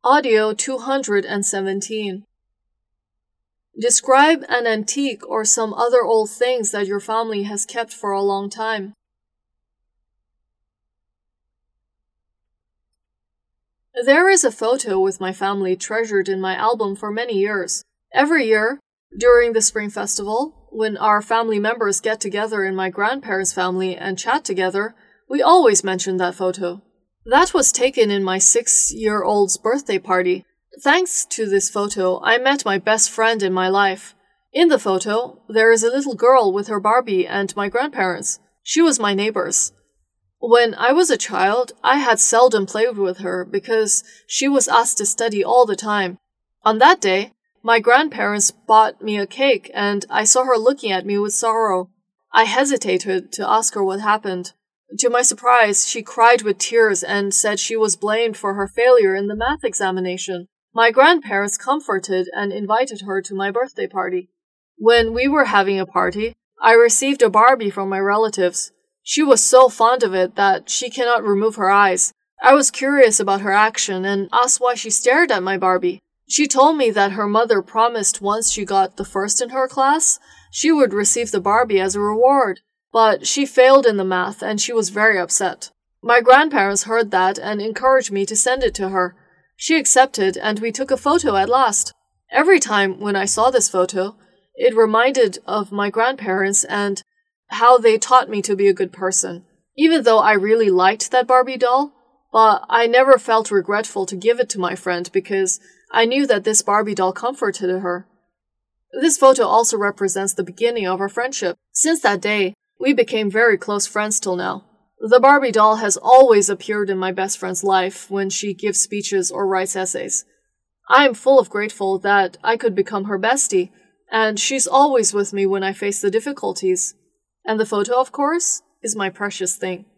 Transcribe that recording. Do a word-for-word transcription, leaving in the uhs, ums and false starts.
Audio two hundred seventeen. Describe an antique or some other old things that your family has kept for a long time. There is a photo with my family treasured in my album for many years. Every year, during the Spring Festival, when our family members get together in my grandparents' family and chat together, we always mention that photo. That was taken in my six-year-old's birthday party. Thanks to this photo, I met my best friend in my life. In the photo, there is a little girl with her Barbie and my grandparents. She was my neighbors. When I was a child, I had seldom played with her because she was asked to study all the time. On that day, my grandparents bought me a cake and I saw her looking at me with sorrow. I hesitated to ask her what happened. To my surprise, she cried with tears and said she was blamed for her failure in the math examination. My grandparents comforted and invited her to my birthday party. When we were having a party, I received a Barbie from my relatives. She was so fond of it that she cannot remove her eyes. I was curious about her action and asked why she stared at my Barbie. She told me that her mother promised once she got the first in her class, she would receive the Barbie as a reward. But she failed in the math and she was very upset. My grandparents heard that and encouraged me to send it to her. She accepted and we took a photo at last. Every time when I saw this photo, it reminded of my grandparents and how they taught me to be a good person. Even though I really liked that Barbie doll, but I never felt regretful to give it to my friend because I knew that this Barbie doll comforted her. This photo also represents the beginning of our friendship. Since that day, we became very close friends till now. The Barbie doll has always appeared in my best friend's life when she gives speeches or writes essays. I am full of grateful that I could become her bestie, and she's always with me when I face the difficulties. And the photo, of course, is my precious thing.